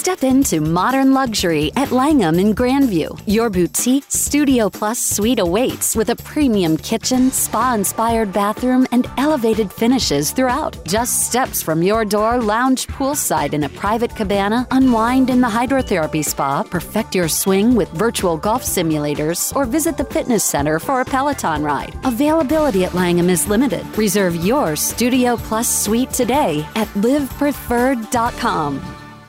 Step into modern luxury at Langham in Grandview. Your boutique Studio Plus suite awaits with a premium kitchen, spa-inspired bathroom, and elevated finishes throughout. Just steps from your door, lounge poolside in a private cabana, unwind in the hydrotherapy spa, perfect your swing with virtual golf simulators, or visit the fitness center for a Peloton ride. Availability at Langham is limited. Reserve your Studio Plus suite today at livepreferred.com.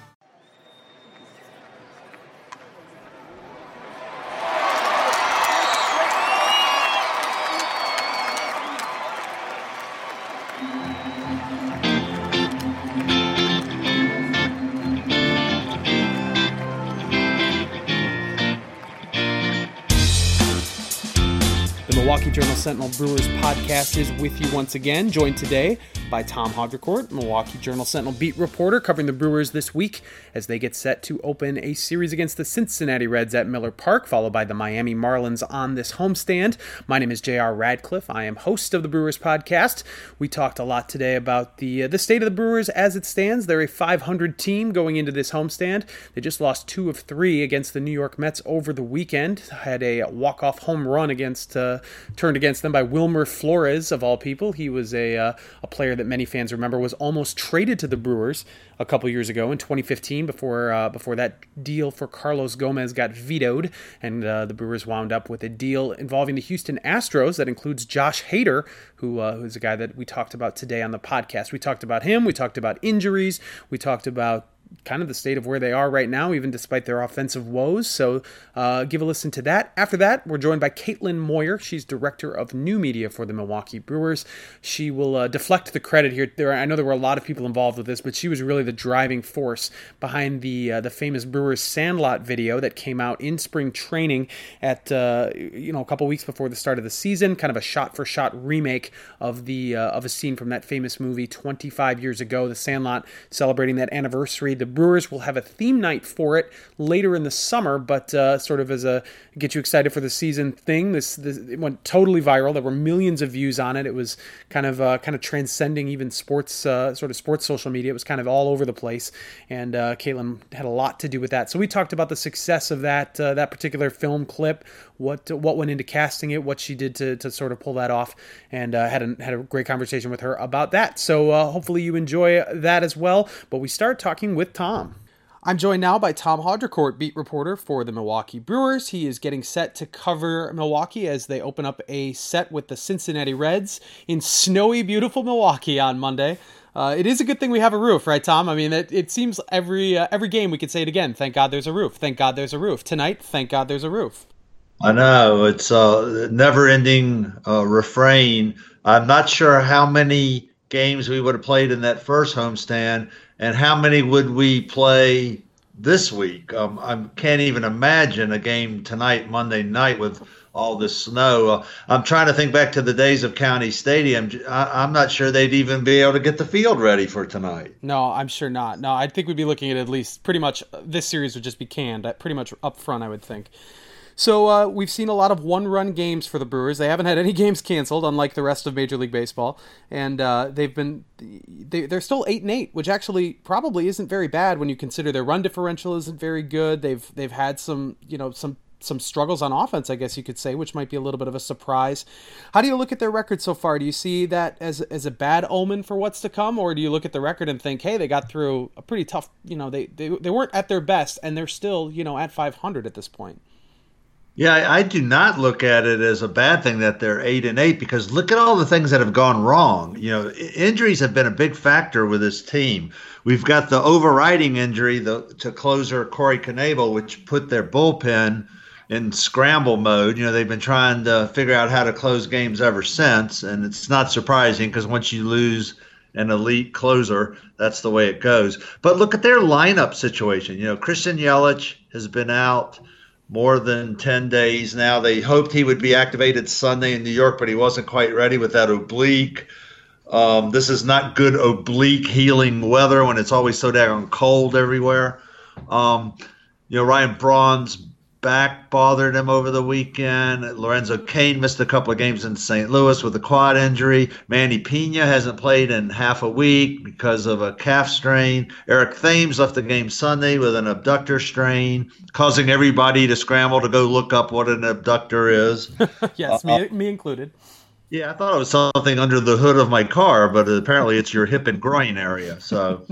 Milwaukee Journal-Sentinel Brewers podcast is with you once again, joined today by Tom Haudricourt, Milwaukee Journal-Sentinel beat reporter covering the Brewers this week as they get set to open a series against the Cincinnati Reds at Miller Park, followed by the Miami Marlins on this homestand. My name is J.R. Radcliffe. I am host of the Brewers podcast. We talked a lot today about the state of the Brewers as it stands. They're a 500 team going into this homestand. They just lost 2 of 3 against the New York Mets over the weekend. Had a walk-off home run turned against them by Wilmer Flores, of all people. He was a player that many fans remember was almost traded to the Brewers a couple years ago in 2015 before that deal for Carlos Gomez got vetoed, and the Brewers wound up with a deal involving the Houston Astros that includes Josh Hader, who's a guy that we talked about today on the podcast. We talked about him, we talked about injuries, we talked about kind of the state of where they are right now, even despite their offensive woes. So give a listen to that. After that, we're joined by Caitlin Moyer. She's director of new media for the Milwaukee Brewers. She will deflect the credit here. I know there were a lot of people involved with this, but she was really the driving force behind the famous Brewers Sandlot video that came out in spring training at a couple weeks before the start of the season. Kind of a shot-for-shot remake of a scene from that famous movie 25 years ago. The Sandlot celebrating that anniversary. The Brewers will have a theme night for it later in the summer, but sort of as a get you excited for the season thing. This it went totally viral. There were millions of views on it. It was kind of transcending even sports sports social media. It was kind of all over the place, and Caitlin had a lot to do with that. So we talked about the success of that particular film clip, what went into casting it, what she did to sort of pull that off, and had a great conversation with her about that. So hopefully you enjoy that as well. But we start talking with Tom. I'm joined now by Tom Haudricourt, beat reporter for the Milwaukee Brewers. He is getting set to cover Milwaukee as they open up a set with the Cincinnati Reds in snowy, beautiful Milwaukee on Monday. It is a good thing we have a roof, right, Tom? I mean, it seems every game we could say it again. Thank God there's a roof. Thank God there's a roof. Tonight, thank God there's a roof. I know. It's a never-ending refrain. I'm not sure how many games we would have played in that first homestand, and how many would we play this week? I can't even imagine a game tonight, Monday night, with all this snow. I'm trying to think back to the days of County Stadium. I'm not sure they'd even be able to get the field ready for tonight. No, I'm sure not. No, I think we'd be looking at least pretty much this series would just be canned pretty much up front, I would think. So we've seen a lot of one-run games for the Brewers. They haven't had any games canceled, unlike the rest of Major League Baseball, and they're still 8-8, which actually probably isn't very bad when you consider their run differential isn't very good. They've had some struggles on offense, I guess you could say, which might be a little bit of a surprise. How do you look at their record so far? Do you see that as a bad omen for what's to come, or do you look at the record and think, hey, they got through a pretty tough, they weren't at their best, and they're still, at 500 at this point? Yeah, I do not look at it as a bad thing that they're 8-8, because look at all the things that have gone wrong. Injuries have been a big factor with this team. We've got the overriding injury to closer Corey Knebel, which put their bullpen in scramble mode. They've been trying to figure out how to close games ever since, and it's not surprising because once you lose an elite closer, that's the way it goes. But look at their lineup situation. Christian Yelich has been out more than 10 days now. They hoped he would be activated Sunday in New York, but he wasn't quite ready with that oblique. This is not good oblique healing weather when it's always so daggone cold everywhere. Ryan Braun's back bothered him over the weekend. Lorenzo Cain missed a couple of games in St. Louis with a quad injury. Manny Pena hasn't played in half a week because of a calf strain. Eric Thames left the game Sunday with an abductor strain, causing everybody to scramble to go look up what an abductor is. Yes, me included. Yeah, I thought it was something under the hood of my car, but apparently it's your hip and groin area. So,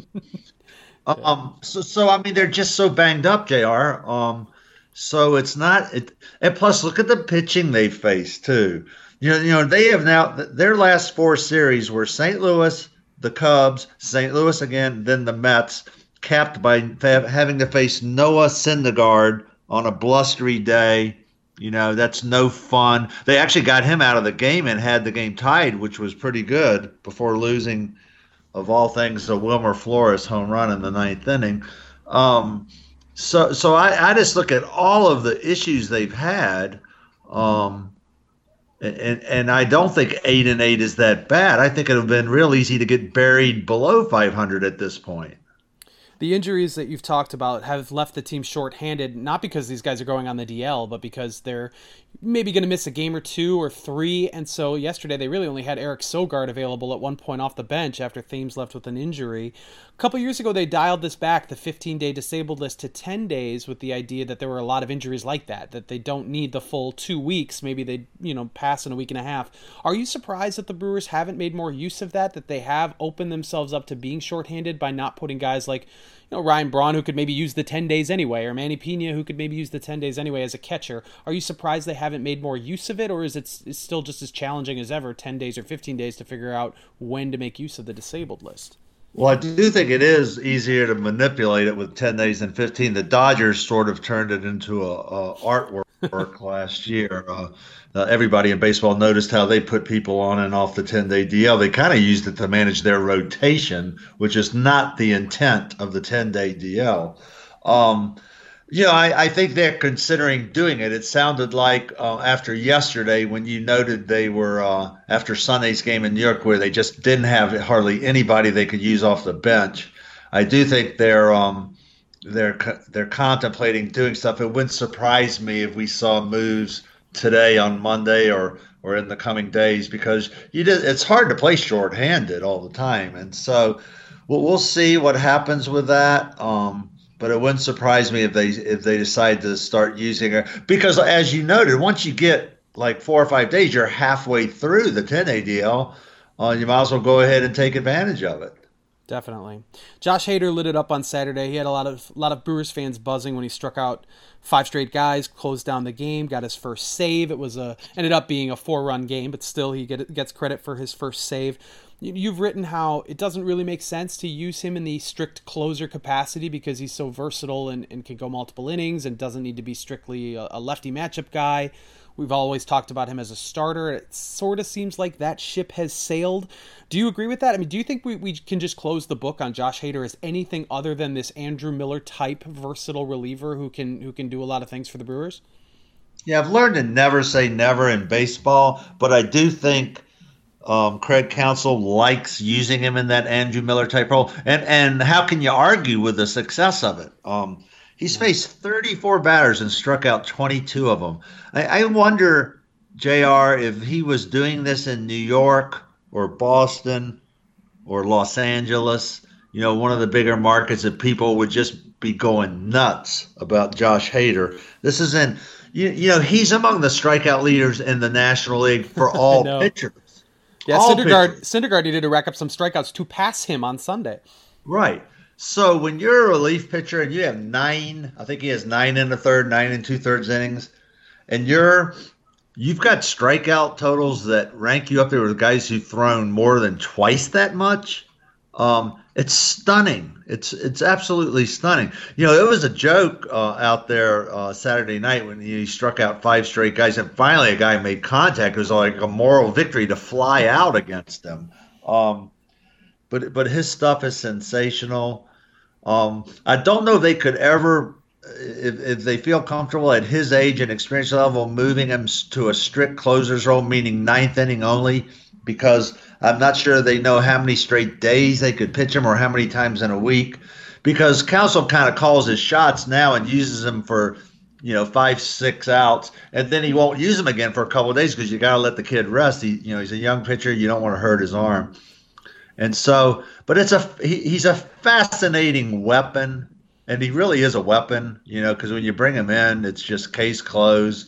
so I mean, they're just so banged up, JR. So it's not it, and plus look at the pitching they faced too. You know they have now their last 4 series were St. Louis, the Cubs, St. Louis again, then the Mets, capped by having to face Noah Syndergaard on a blustery day. That's no fun. They actually got him out of the game and had the game tied, which was pretty good, before losing, of all things, a Wilmer Flores home run in the 9th inning. So I just look at all of the issues they've had, and I don't think 8-8 is that bad. I think it would have been real easy to get buried below 500 at this point. The injuries that you've talked about have left the team shorthanded, not because these guys are going on the DL, but because they're maybe going to miss a game or 2 or 3. And so yesterday they really only had Eric Sogard available at one point off the bench after Thames left with an injury. A couple years ago, they dialed this back, the 15-day disabled list, to 10 days with the idea that there were a lot of injuries like that they don't need the full 2 weeks. Maybe they pass in a week and a half. Are you surprised that the Brewers haven't made more use of that they have opened themselves up to being shorthanded by not putting guys like Ryan Braun, who could maybe use the 10 days anyway, or Manny Pena, who could maybe use the 10 days anyway as a catcher? Are you surprised they haven't made more use of it, or is it still just as challenging as ever, 10 days or 15 days, to figure out when to make use of the disabled list? Well, I do think it is easier to manipulate it with 10 days than 15. The Dodgers sort of turned it into a artwork last year. Everybody in baseball noticed how they put people on and off the 10-day DL. They kind of used it to manage their rotation, which is not the intent of the 10-day DL. I think they're considering doing it. It sounded like after yesterday, when you noted they were after Sunday's game in New York, where they just didn't have hardly anybody they could use off the bench. I do think they're contemplating doing stuff. It wouldn't surprise me if we saw moves today on Monday or in the coming days, because it's hard to play shorthanded all the time, and so we'll see what happens with that. But it wouldn't surprise me if they decide to start using it, because as you noted, once you get like 4 or 5 days, you're halfway through the 10-day DL. You might as well go ahead and take advantage of it. Definitely. Josh Hader lit it up on Saturday. He had a lot of Brewers fans buzzing when he struck out 5 straight guys, closed down the game, got his first save. It was ended up being a 4-run game, but still he gets credit for his first save. You've written how it doesn't really make sense to use him in the strict closer capacity because he's so versatile and can go multiple innings and doesn't need to be strictly a lefty matchup guy. We've always talked about him as a starter. It sort of seems like that ship has sailed. Do you agree with that? I mean, do you think we can just close the book on Josh Hader as anything other than this Andrew Miller type versatile reliever who can do a lot of things for the Brewers? Yeah, I've learned to never say never in baseball, but I do think Craig Counsell likes using him in that Andrew Miller type role. And how can you argue with the success of it? He's faced 34 batters and struck out 22 of them. I wonder, JR, if he was doing this in New York or Boston or Los Angeles, one of the bigger markets, that people would just be going nuts about Josh Hader. This is he's among the strikeout leaders in the National League for all pitchers. Yeah, Syndergaard needed to rack up some strikeouts to pass him on Sunday. Right. So when you're a relief pitcher and you have 9, I think he has 9 in the third, 9 and 2/3 innings, and you've got strikeout totals that rank you up there with guys who've thrown more than twice that much, it's stunning. It's absolutely stunning. It was a joke out there Saturday night when he struck out 5 straight guys, and finally a guy made contact. It was like a moral victory to fly out against him. But his stuff is sensational. I don't know if they could ever, if they feel comfortable at his age and experience level, moving him to a strict closer's role, meaning 9th inning only, because I'm not sure they know how many straight days they could pitch him or how many times in a week, because Counsell kind of calls his shots now and uses him for 5, 6 outs, and then he won't use them again for a couple of days because you got to let the kid rest. He's a young pitcher. You don't want to hurt his arm. And so, but he's a fascinating weapon, and he really is a weapon, because when you bring him in, it's just case closed.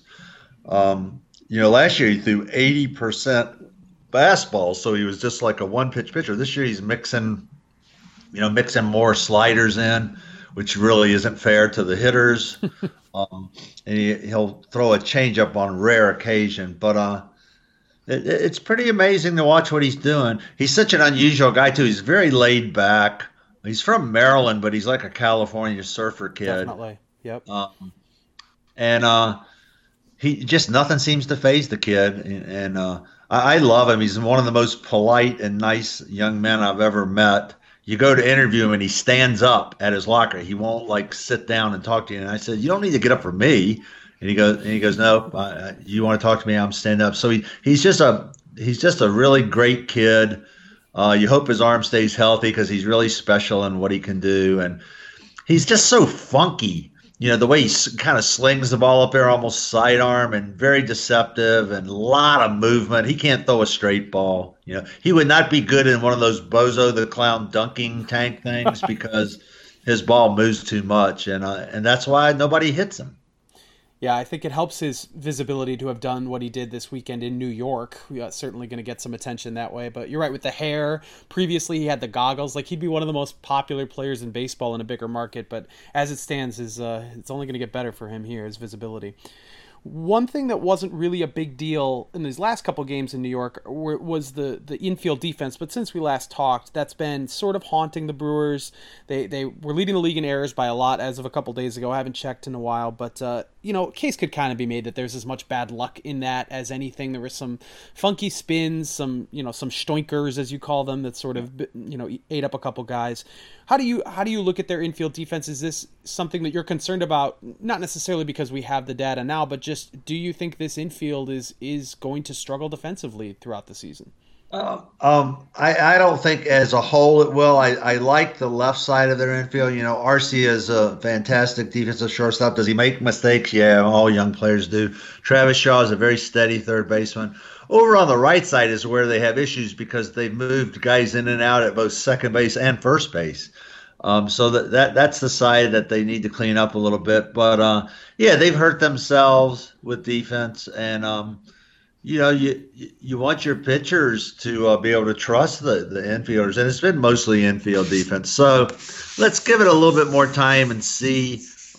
Last year he threw 80% fastballs, so he was just like a one-pitch pitcher. This year he's mixing more sliders in, which really isn't fair to the hitters. And he'll throw a changeup on rare occasion, but it's pretty amazing to watch what he's doing. He's such an unusual guy too. He's very laid back. He's from Maryland, but he's like a California surfer kid. Definitely. Yep. And he just nothing seems to faze the kid, and I love him. He's one of the most polite and nice young men I've ever met. You go to interview him and he stands up at his locker. He won't sit down and talk to you. And I said, "You don't need to get up for me." And he goes, "No, you want to talk to me? I'm standing up." So he's just a really great kid. You hope his arm stays healthy because he's really special in what he can do, and he's just so funky. The way he kind of slings the ball up there, almost sidearm, and very deceptive, and a lot of movement. He can't throw a straight ball. He would not be good in one of those Bozo the Clown dunking tank things because his ball moves too much, and that's why nobody hits him. Yeah, I think it helps his visibility to have done what he did this weekend in New York. We are certainly going to get some attention that way. But you're right, with the hair. Previously, he had the goggles. He'd be one of the most popular players in baseball in a bigger market. But as it stands, it's only going to get better for him here, his visibility. One thing that wasn't really a big deal in these last couple games in New York was the infield defense. But since we last talked, that's been sort of haunting the Brewers. They were leading the league in errors by a lot as of a couple days ago. I haven't checked in a while, but case could kind of be made that there's as much bad luck in that as anything. There were some funky spins, some stoinkers, as you call them, that sort of ate up a couple guys. How do you look at their infield defense? Is this something that you're concerned about? Not necessarily because we have the data now, but just do you think this infield is going to struggle defensively throughout the season? I don't think as a whole it will. I like the left side of their infield. Arcia is a fantastic defensive shortstop. Does he make mistakes? Yeah, all young players do. Travis Shaw is a very steady third baseman. Over on the right side is where they have issues because they've moved guys in and out at both second base and first base. So that's the side that they need to clean up a little bit. But they've hurt themselves with defense, and you want your pitchers to be able to trust the infielders, and it's been mostly infield defense. So let's give it a little bit more time and see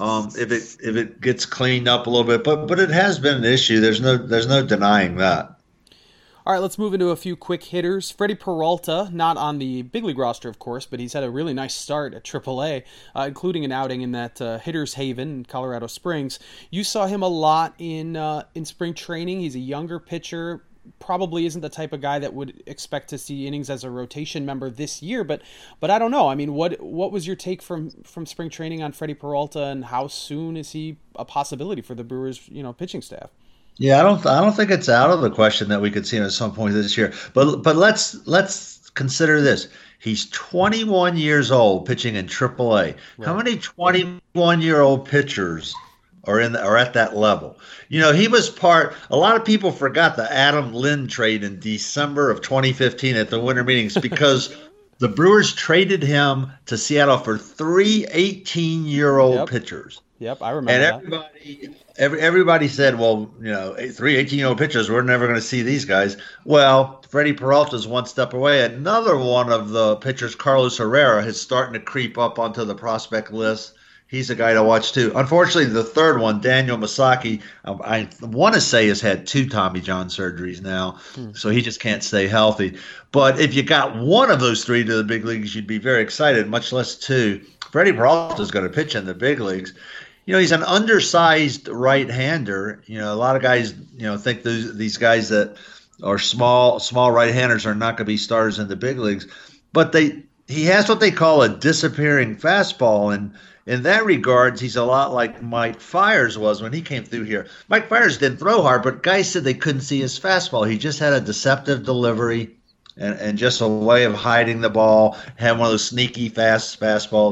if it gets cleaned up a little bit. But it has been an issue. There's no denying that. All right, let's move into a few quick hitters. Freddie Peralta, not on the big league roster, of course, but he's had a really nice start at AAA, including an outing in that Hitter's Haven in Colorado Springs. You saw him a lot in spring training. He's a younger pitcher, probably isn't the type of guy that would expect to see innings as a rotation member this year, but I don't know. I mean, what was your take from spring training on Freddie Peralta, and how soon is he a possibility for the Brewers, pitching staff? Yeah, I don't think it's out of the question that we could see him at some point this year. But let's consider this. He's 21 years old pitching in AAA. Right. How many 21-year-old pitchers are at that level? He was part. A lot of people forgot the Adam Lind trade in December of 2015 at the winter meetings because the Brewers traded him to Seattle for 3 18-year-old pitchers. Yep, I remember that. Everybody said, well, 3 18-year-old pitchers, we're never going to see these guys. Well, Freddie Peralta's one step away. Another one of the pitchers, Carlos Herrera, is starting to creep up onto the prospect list. He's a guy to watch too. Unfortunately, the third one, Daniel Masaki, I want to say has had 2 Tommy John surgeries now, so he just can't stay healthy. But if you got one of those 3 to the big leagues, you'd be very excited, much less 2. Freddie Peralta is going to pitch in the big leagues. He's an undersized right-hander. A lot of guys, think these guys that are small right-handers are not going to be starters in the big leagues. But he has what they call a disappearing fastball, and in that regards, he's a lot like Mike Fiers was when he came through here. Mike Fiers didn't throw hard, but guys said they couldn't see his fastball. He just had a deceptive delivery and just a way of hiding the ball, had one of those sneaky fastballs.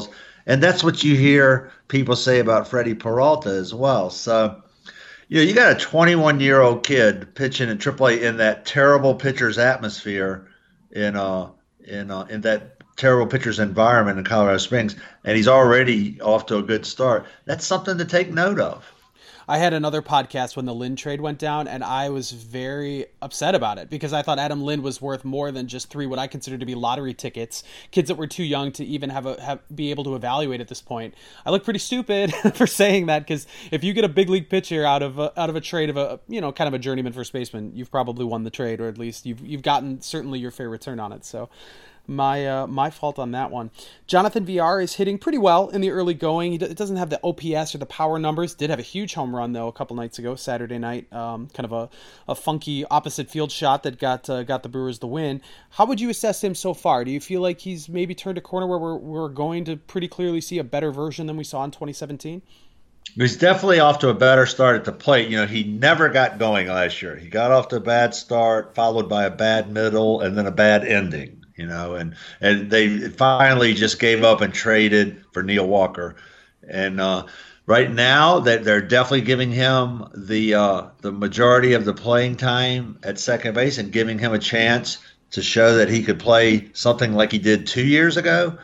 And that's what you hear people say about Freddie Peralta as well. So, you got a 21-year-old kid pitching in AAA in that terrible pitcher's atmosphere, in that terrible pitcher's environment in Colorado Springs, and he's already off to a good start. That's something to take note of. I had another podcast when the Lynn trade went down, and I was very upset about it because I thought Adam Lynn was worth more than just 3 what I consider to be lottery tickets, kids that were too young to even be able to evaluate at this point. I look pretty stupid for saying that, because if you get a big league pitcher out of a trade of a kind of a journeyman first baseman, you've probably won the trade, or at least you've gotten certainly your fair return on it. So my fault on that one. Jonathan VR is hitting pretty well in the early going. It doesn't have the OPS or the power numbers. Did have a huge home run though a couple nights ago, Saturday night. Kind of a funky opposite field shot that got the Brewers the win. How would you assess him so far? Do you feel like he's maybe turned a corner where we're going to pretty clearly see a better version than we saw in 2017? He's definitely off to a better start at the plate. He never got going last year. He got off to a bad start, followed by a bad middle, and then a bad ending. And they finally just gave up and traded for Neil Walker. And right now that they're definitely giving him the majority of the playing time at second base and giving him a chance to show that he could play something like he did 2 years ago.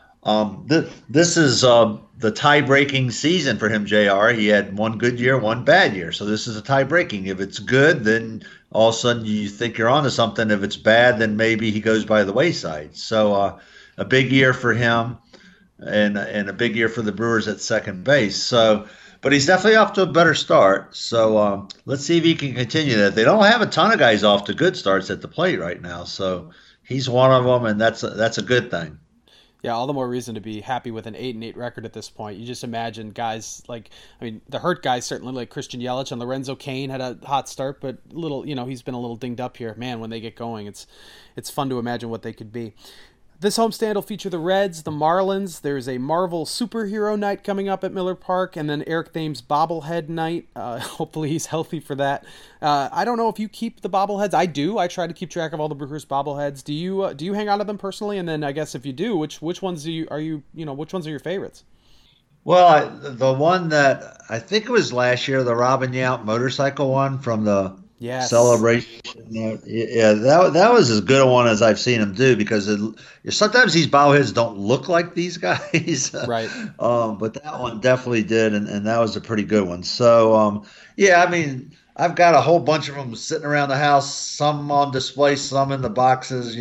This is the tie-breaking season for him, JR. He had one good year, one bad year. So this is a tie-breaking. If it's good, then all of a sudden you think you're onto something. If it's bad, then maybe he goes by the wayside. So a big year for him and a big year for the Brewers at second base. So, but he's definitely off to a better start. So let's see if he can continue that. They don't have a ton of guys off to good starts at the plate right now. So he's one of them, and that's a good thing. Yeah, all the more reason to be happy with an 8-8 record at this point. You just imagine guys the hurt guys certainly, like Christian Yelich and Lorenzo Cain had a hot start, but he's been a little dinged up here. Man, when they get going, it's fun to imagine what they could be. This homestand will feature the Reds, the Marlins. There's a Marvel superhero night coming up at Miller Park, and then Eric Thames bobblehead night. Hopefully he's healthy for that. I don't know if you keep the bobbleheads. I do. I try to keep track of all the Brewers bobbleheads. Do you hang on to them personally? And then I guess if you do, which ones which ones are your favorites? Well, the one that I think it was last year, the Robin Yount motorcycle one from the celebration. Yeah, that was as good a one as I've seen him do, because sometimes these bobbleheads don't look like these guys. Right. But that one definitely did, and that was a pretty good one. So, I've got a whole bunch of them sitting around the house, some on display, some in the boxes,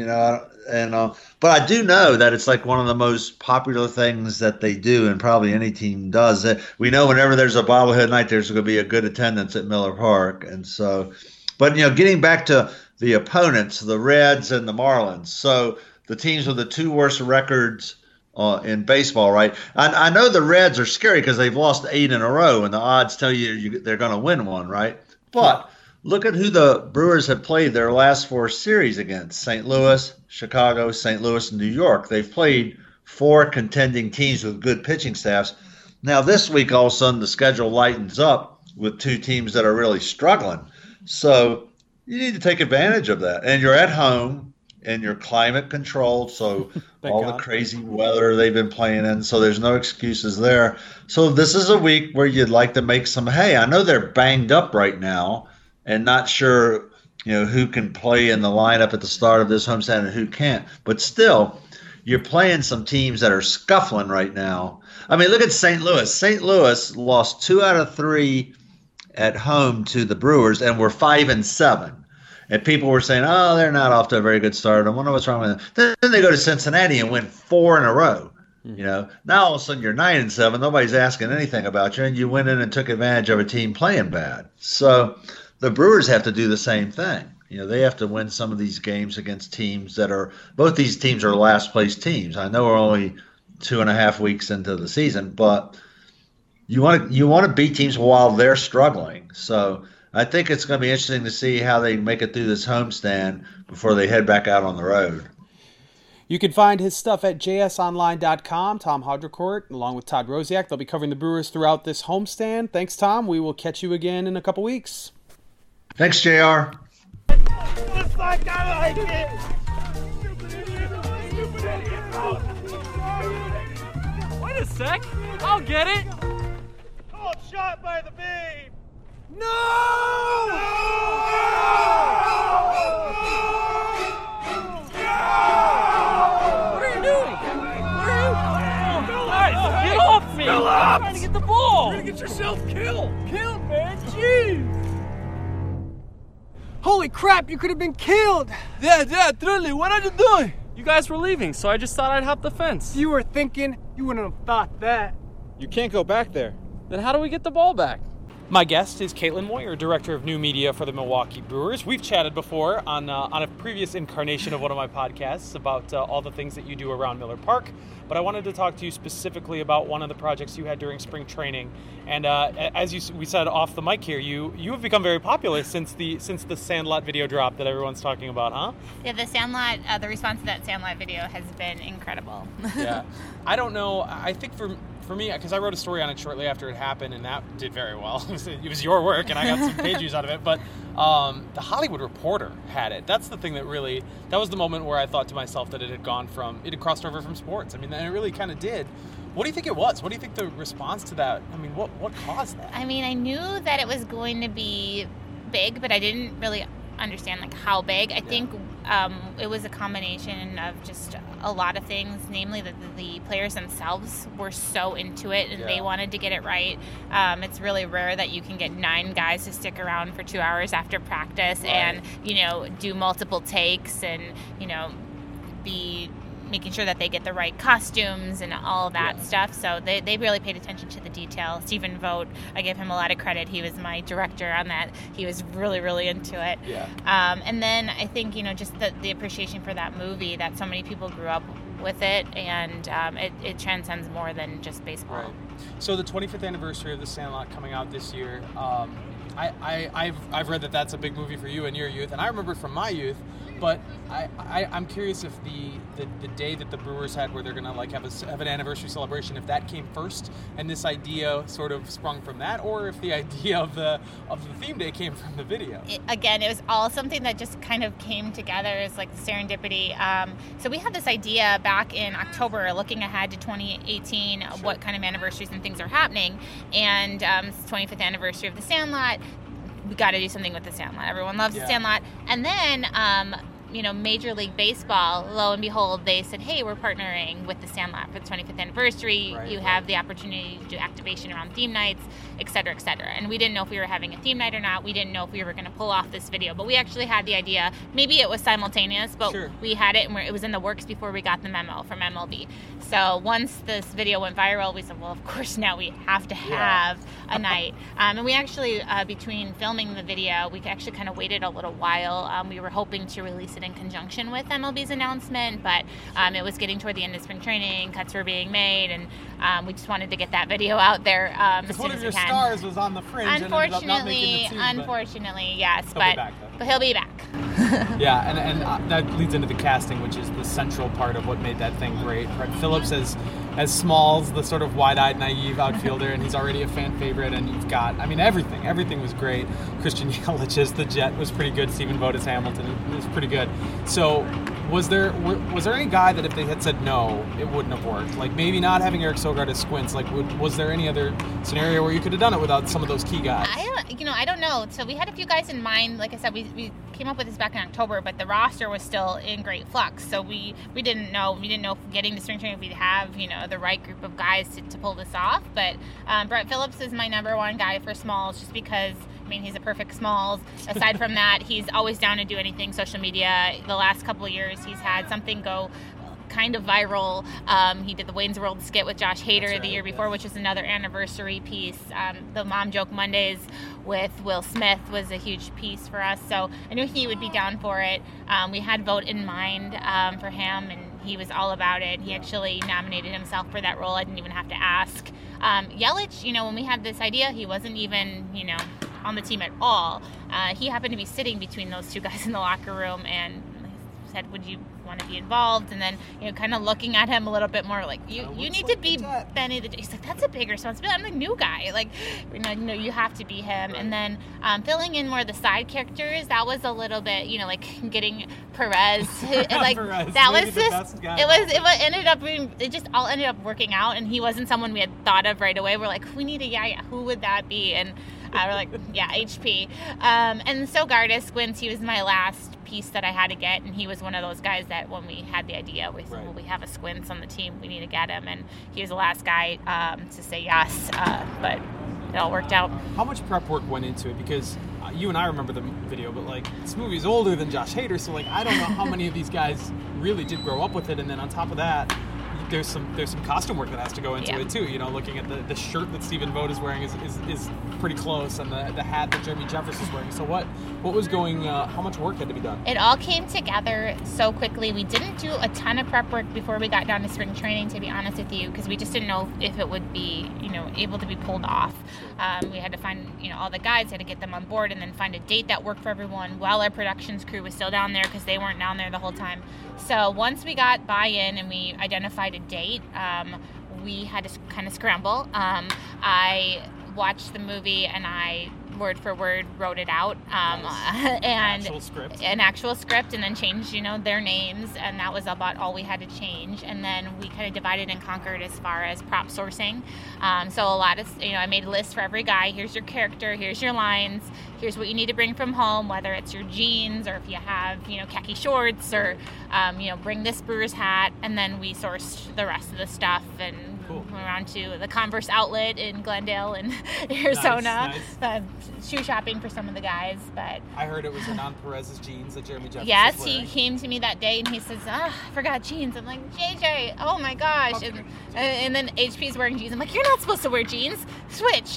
but I do know that it's like one of the most popular things that they do, and probably any team does. We know whenever there's a bobblehead night, there's going to be a good attendance at Miller Park. And so, but, getting back to the opponents, the Reds and the Marlins. So the teams with the 2 worst records in baseball, right? I know the Reds are scary because they've lost 8 in a row, and the odds tell you they're going to win one, right? But look at who the Brewers have played their last 4 series against: St. Louis, Chicago, St. Louis, and New York. They've played 4 contending teams with good pitching staffs. Now this week, all of a sudden, the schedule lightens up with 2 teams that are really struggling. So you need to take advantage of that. And you're at home, and you're climate controlled, so all the crazy weather they've been playing in, so there's no excuses there. So this is a week where you'd like to make some hay. I know they're banged up right now and not sure, who can play in the lineup at the start of this homestand and who can't. But still, you're playing some teams that are scuffling right now. I mean, look at St. Louis. St. Louis lost 2 out of 3 at home to the Brewers, and were 5-7. And people were saying, oh, they're not off to a very good start. I wonder what's wrong with them. Then they go to Cincinnati and win 4 in a row. Now all of a sudden you're 9-7. Nobody's asking anything about you, and you went in and took advantage of a team playing bad. So the Brewers have to do the same thing. They have to win some of these games against teams that are – both these teams are last place teams. I know we're only 2.5 weeks into the season, but you want to beat teams while they're struggling. So I think it's going to be interesting to see how they make it through this homestand before they head back out on the road. You can find his stuff at jsonline.com. Tom Haudricourt, along with Todd Rosiak. They'll be covering the Brewers throughout this homestand. Thanks, Tom. We will catch you again in a couple weeks. Thanks, JR. Just like I like it. What is a sec. I'll get it. Oh, I'm shot by the beam. What are you doing? Guys, get off me! I'm trying to get the ball! You're gonna get yourself killed! Killed, man? Jeez! Holy crap, you could have been killed! Dad, truly, what are you doing? You guys were leaving, so I just thought I'd hop the fence. If you were thinking, you wouldn't have thought that. You can't go back there. Then how do we get the ball back? My guest is Caitlin Moyer, Director of New Media for the Milwaukee Brewers. We've chatted before on a previous incarnation of one of my podcasts about all the things that you do around Miller Park, but I wanted to talk to you specifically about one of the projects you had during spring training. And as we said off the mic here, you have become very popular since the Sandlot video drop that everyone's talking about, huh? Yeah, the Sandlot, the response to that Sandlot video has been incredible. Yeah, I don't know. I think for me, because I wrote a story on it shortly after it happened, and that did very well. It was your work, and I got some page views out of it. But the Hollywood Reporter had it. That's the thing that was the moment where I thought to myself that it had crossed over from sports. I mean, and it really kind of did. What do you think it was? What do you think the response to that? I mean, what caused that? I mean, I knew that it was going to be big, but I didn't really understand like how big. I think it was a combination of just a lot of things, namely that the players themselves were so into it and they wanted to get it right. It's really rare that you can get 9 guys to stick around for 2 hours after practice and, do multiple takes and, be making sure that they get the right costumes and all that stuff. So they really paid attention to the detail. Stephen Vogt, I give him a lot of credit. He was my director on that. He was really, really into it. Yeah. And then I think, just the appreciation for that movie, that so many people grew up with it, and it transcends more than just baseball. Right. So the 25th anniversary of The Sandlot coming out this year, I've read that that's a big movie for you and your youth, and I remember from my youth. But I'm curious if the day that the Brewers had where they're going to have an anniversary celebration, if that came first and this idea sort of sprung from that, or if the idea of the theme day came from the video. It was all something that just kind of came together as like serendipity. So we had this idea back in October, looking ahead to 2018, what kind of anniversaries and things are happening. And it's the 25th anniversary of The Sandlot. We got to do something with The Sandlot. Everyone loves The Sandlot. And then, Major League Baseball, lo and behold, they said, hey, we're partnering with The Sandlot for the 25th anniversary. You have the opportunity to do activation around theme nights, et cetera, et cetera. And we didn't know if we were having a theme night or not. We didn't know if we were going to pull off this video. But we actually had the idea. Maybe it was simultaneous, but we had it, and it was in the works before we got the memo from MLB. So once this video went viral, we said, well, of course, now we have to have a night. And we actually, between filming the video, we actually kind of waited a little while. We were hoping to release it in conjunction with MLB's announcement, but it was getting toward the end of spring training, cuts were being made, and we just wanted to get that video out there as soon as we can. One of your stars was on the fringe and ended up not making the team, unfortunately, yes, but he'll be back. Yeah, and that leads into the casting, which is the central part of what made that thing great. Brett Phillips as Smalls, the sort of wide-eyed, naive outfielder, and he's already a fan favorite, and you've got, everything was great. Christian Yelich as the Jet was pretty good. Stephen Vogt as Hamilton was pretty good. So was there any guy that if they had said no, it wouldn't have worked? Like maybe not having Eric Sogard as Squints, was there any other scenario where you could have done it without some of those key guys? I don't know. So we had a few guys in mind. Like I said, we came up with this back in October, but the roster was still in great flux. So we didn't know. We didn't know if getting to spring training, if we'd have, the right group of guys to pull this off. But Brett Phillips is my number one guy for Smalls, just because, he's a perfect Smalls. Aside from that, he's always down to do anything social media. The last couple of years, he's had something go kind of viral. He did the Wayne's World skit with Josh Hader the year before, which is another anniversary piece. The Mom Joke Mondays with Will Smith was a huge piece for us, so I knew he would be down for it. We had Vogt in mind for him, and he was all about it. He actually nominated himself for that role. I didn't even have to ask. Yelich, when we had this idea, he wasn't even, on the team at all. He happened to be sitting between those two guys in the locker room, and said, would you want to be involved? And then, kind of looking at him a little bit more like, you need to be Benny the Jet. He's like, that's a big responsibility. I'm the new guy. Like, you have to be him. Right. And then filling in more of the side characters, that was a little bit, like getting Perez. Like Perez, that was the just, best guy. it just all ended up working out, and he wasn't someone we had thought of right away. We're like, we need a Yaya. Who would that be? And we're like, yeah, HP. And so Gardas Squints, he was my last piece that I had to get, and he was one of those guys that when we had the idea, we said, well, we have a Squints on the team, we need to get him, and he was the last guy to say yes, but it all worked out. How much prep work went into it? Because you and I remember the video, but like this movie's older than Josh Hader, so like I don't know how many of these guys really did grow up with it, and then on top of that, there's some costume work that has to go into it too. Looking at the shirt that Stephen Vogt is wearing is pretty close, and the hat that Jeremy Jeffress is wearing. So what was going? How much work had to be done? It all came together so quickly. We didn't do a ton of prep work before we got down to spring training, to be honest with you, because we just didn't know if it would be able to be pulled off. We had to find all the guys, had to get them on board, and then find a date that worked for everyone while our productions crew was still down there, because they weren't down there the whole time. So once we got buy-in and we identified a date, we had to kind of scramble. I watched the movie and I word for word wrote it out, and an actual script, and then changed their names, and that was about all we had to change. And then we kind of divided and conquered as far as prop sourcing. So a lot of I made a list for every guy. Here's your character, here's your lines, here's what you need to bring from home, whether it's your jeans or if you have khaki shorts, or bring this brewer's hat. And then we sourced the rest of the stuff and went around to the Converse outlet in Glendale and Arizona. Nice. Shoe shopping for some of the guys, but I heard it was Hernan Perez's jeans that Jeremy Jeffress Yes, was wearing. He came to me that day and he says, I forgot jeans. I'm like, JJ, oh my gosh. And then HP's wearing jeans. I'm like, you're not supposed to wear jeans. Switch.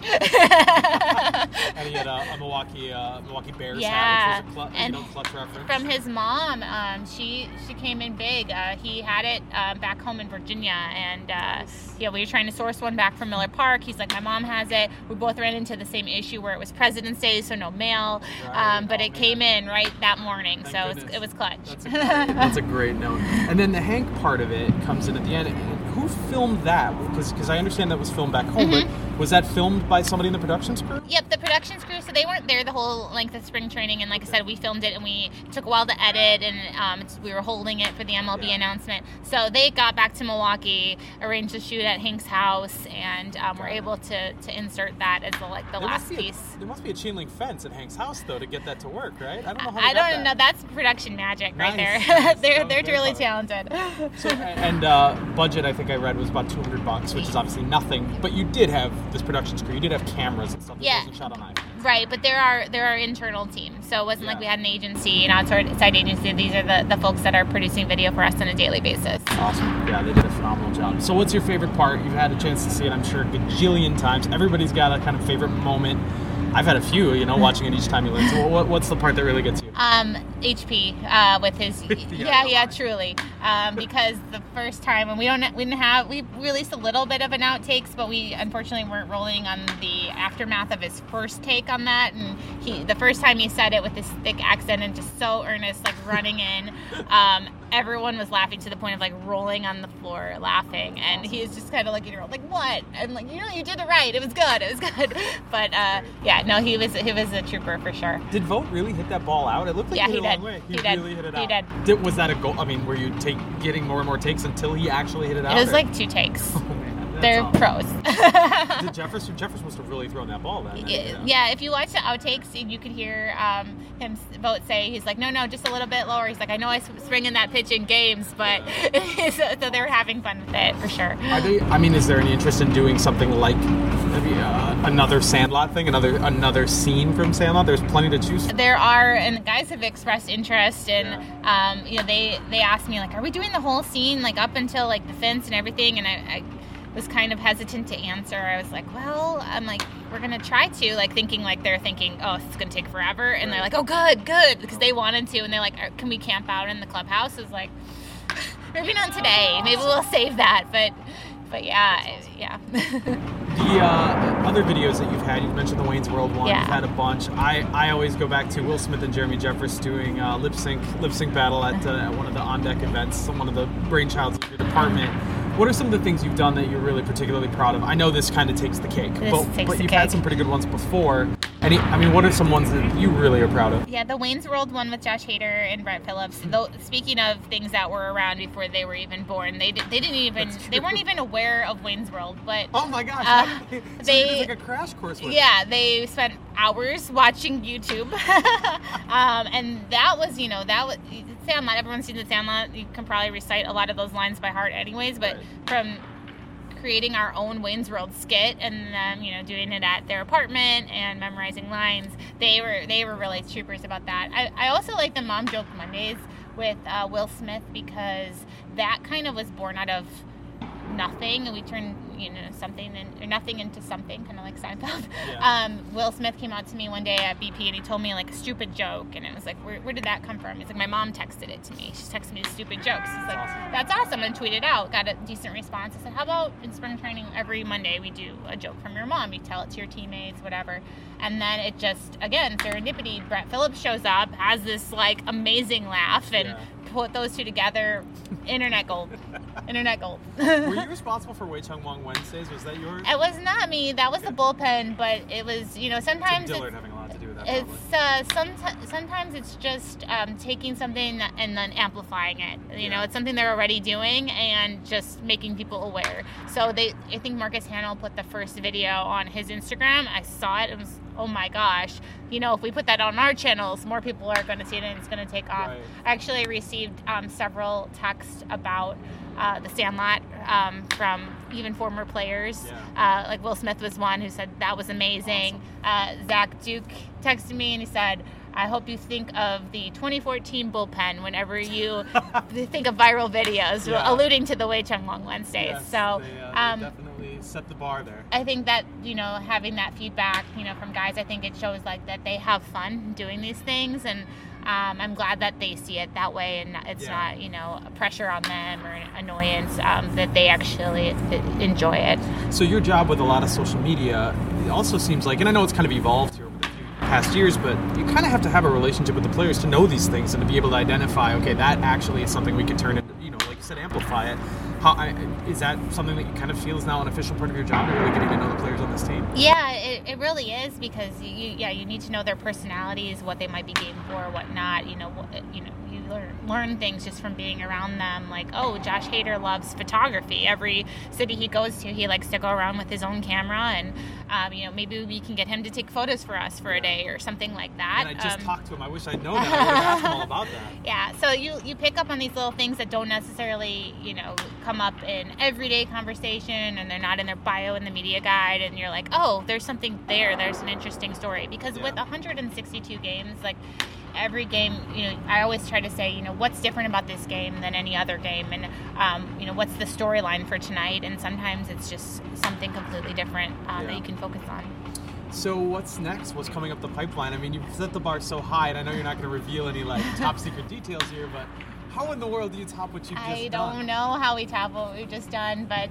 And he had a Milwaukee Bears hat, which was a clutch reference. From his mom, she came in big. He had it back home in Virginia, and we were trying to source one back from Miller Park. He's like, my mom has it. We both ran into the same issue where it was President's Day, so no mail, but it came in right that morning. Thank so it was clutch. That's a great note. And then the Hank part of it comes in at the end. Who filmed that? Because I understand that was filmed back home, but was that filmed by somebody in the productions crew? Yep, the productions crew. So they weren't there the whole length of spring training, and like I said, we filmed it and we took a while to edit, and we were holding it for the MLB announcement. So they got back to Milwaukee, arranged a shoot at Hank's house, and were able to insert that as the last piece. There must be a chain link fence at Hank's house though to get that to work, right? I don't know how. I don't know. That's production magic right there. they're really talented. So, and budget, I think I read, was about $200, which is obviously nothing. But you did have this production crew. You did have cameras and stuff that wasn't shot on iPhone. Right, but there are internal teams, so it wasn't like we had an agency, an outside agency. These are the folks that are producing video for us on a daily basis. Awesome. Yeah, they did a phenomenal job. So what's your favorite part? You've had a chance to see it, I'm sure, a gajillion times. Everybody's got a kind of favorite moment. I've had a few, watching it each time you learn. So what's the part that really gets you? HP with his truly, because the first time, and we released a little bit of an outtakes, but we unfortunately weren't rolling on the aftermath of his first take on that, and the first time he said it with this thick accent and just so earnest, like running in, everyone was laughing to the point of like rolling on the floor laughing, and he was just kind of like, like what? I'm like, you did it right. It was good. But he was a trooper for sure. Did Vogt really hit that ball out? It looked like he hit it a long way. He really hit it out. He did. Was that a goal? I mean, were you getting more and more takes until he actually hit it out? It was like 2 takes. Oh, man. They're pros. Did Jeffress must have really thrown that ball then. Yeah, if you watch the outtakes, you could hear him Vogt say, he's like, no, just a little bit lower. He's like, I know I swing in that pitch in games, but so they're having fun with it for sure. Is there any interest in doing something like maybe another Sandlot thing, another scene from Sandlot? There's plenty to choose from. There are, and guys have expressed interest, and they asked me like, are we doing the whole scene like up until like the fence and everything? And I was kind of hesitant to answer. I was like, well, I'm like, we're gonna try to, like, thinking like they're thinking, oh, it's gonna take forever, and they're like, oh, good, because they wanted to, and they're like, can we camp out in the clubhouse? I was like, maybe not today. Maybe we'll save that, but yeah. other videos that you've had, you mentioned the Wayne's World one. Yeah. You've had a bunch. I always go back to Will Smith and Jeremy Jeffress doing lip sync battle at one of the on deck events, one of the brainchilds of your department. What are some of the things you've done that you're really particularly proud of? I know this kind of takes the cake, but you've had some pretty good ones before. What are some ones that you really are proud of? Yeah, the Wayne's World one with Josh Hader and Brett Phillips. Though, speaking of things that were around before they were even born, they weren't even aware of Wayne's World. But oh my gosh, so they did like a crash course with it. They spent hours watching YouTube, and that was Sandlot. Everyone's seen the Sandlot. You can probably recite a lot of those lines by heart, anyways. But from creating our own Wayne's World skit and them, doing it at their apartment and memorizing lines, they were really troopers about that. I also like the Mom Joke Mondays with Will Smith, because that kind of was born out of nothing, and we turned nothing into something, kind of like Seinfeld. Yeah. Will Smith came out to me one day at BP and he told me like a stupid joke, and it was like, where did that come from? He's like, my mom texted it to me. She texted me stupid jokes. It's like, that's awesome, and tweeted out, got a decent response. I said, how about in spring training every Monday we do a joke from your mom? You tell it to your teammates, whatever. And then it just, again, serendipity. Brett Phillips shows up, has this like amazing laugh, and put those two together. Internet gold. Were you responsible for Wei Chung Wong Wednesdays? Was that yours? It was not me. That was the bullpen, but it was, sometimes Dillard having a lot to do with that. It's sometimes it's just taking something and then amplifying it. It's something they're already doing and just making people aware. So I think Marcus Hamill put the first video on his Instagram. I saw it. It was, oh my gosh. If we put that on our channels, more people are going to see it and it's going to take off. Right. I actually received several texts about the Sandlot from even former players. Yeah. Like Will Smith was one who said that was amazing. Awesome. Zach Duke texted me and he said, I hope you think of the 2014 bullpen whenever you think of viral videos, alluding to the Wei Chung Wong Wednesdays. Yes, so they definitely set the bar there. I think that, having that feedback, from guys, I think it shows like that they have fun doing these things, and I'm glad that they see it that way, and it's not, a pressure on them or an annoyance, that they actually enjoy it. So your job with a lot of social media, it also seems like, and I know it's kind of evolved here over the past years, but you kind of have to have a relationship with the players to know these things and to be able to identify, okay, that actually is something we can turn into, like you said, amplify it. Is that something that you kind of feel is now an official part of your job, really getting to know the players on this team? Yeah, it really is, because you need to know their personalities, what they might be game for, what not. You learn things just from being around them. Like, oh, Josh Hader loves photography. Every city he goes to, he likes to go around with his own camera, and maybe we can get him to take photos for us for a day or something like that. And I just talked to him. I wish I'd known that. I would have asked him all about that. Yeah, so you pick up on these little things that don't necessarily, come up in everyday conversation, and they're not in their bio in the media guide, and you're like, oh, there's something there. There's an interesting story. Because with 162 games, like, every game, I always try to say, what's different about this game than any other game, and what's the storyline for tonight, and sometimes it's just something completely different that you can focus on. So what's next? What's coming up the pipeline? I mean, you've set the bar so high, and I know you're not going to reveal any top secret details here, but how in the world do you top what you've just done? I don't know how we top what we've just done, but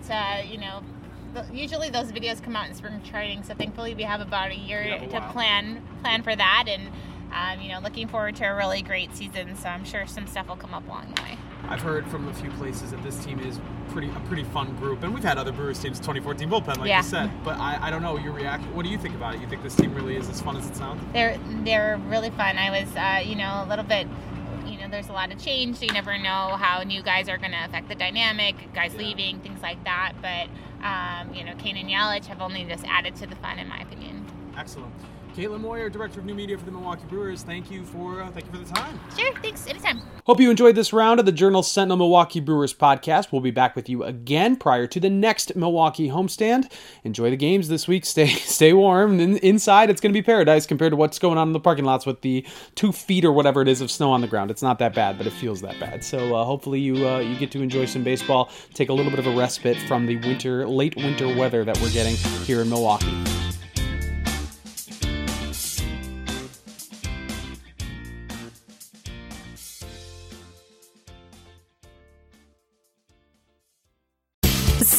usually those videos come out in spring training, so thankfully we have about a year to plan for that, and looking forward to a really great season, so I'm sure some stuff will come up along the way. I've heard from a few places that this team is a pretty fun group, and we've had other Brewers teams 2014 bullpen, like you said, but I don't know your reaction. What do you think about it? You think this team really is as fun as it sounds? They're really fun. I was a little bit, there's a lot of change, so you never know how new guys are going to affect the dynamic, guys leaving, things like that, but Kane and Yelich have only just added to the fun, in my opinion. Excellent. Caitlin Moyer, Director of New Media for the Milwaukee Brewers, thank you for the time. Sure, thanks. Anytime. Hope you enjoyed this round of the Journal-Sentinel Milwaukee Brewers podcast. We'll be back with you again prior to the next Milwaukee homestand. Enjoy the games this week. Stay warm. Inside, it's going to be paradise compared to what's going on in the parking lots with the 2 feet or whatever it is of snow on the ground. It's not that bad, but it feels that bad. So hopefully you get to enjoy some baseball, take a little bit of a respite from the late winter weather that we're getting here in Milwaukee.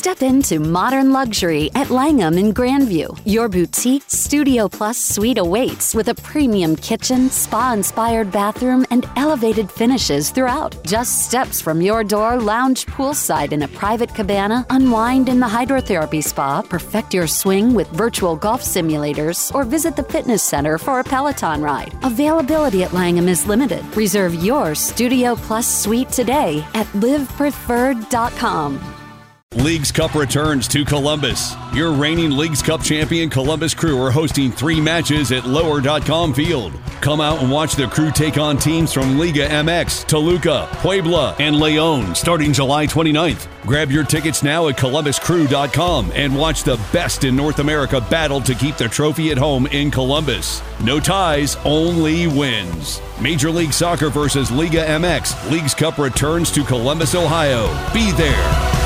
Step into modern luxury at Langham in Grandview. Your boutique Studio Plus suite awaits with a premium kitchen, spa-inspired bathroom, and elevated finishes throughout. Just steps from your door, lounge poolside in a private cabana, unwind in the hydrotherapy spa, perfect your swing with virtual golf simulators, or visit the fitness center for a Peloton ride. Availability at Langham is limited. Reserve your Studio Plus suite today at livepreferred.com. Leagues Cup returns to Columbus. Your reigning Leagues Cup champion Columbus Crew are hosting 3 matches at Lower.com Field. Come out and watch the Crew take on teams from Liga MX, Toluca, Puebla, and Leon starting July 29th. Grab your tickets now at ColumbusCrew.com and watch the best in North America battle to keep the trophy at home in Columbus. No ties, only wins. Major League Soccer versus Liga MX. Leagues Cup returns to Columbus, Ohio. Be there.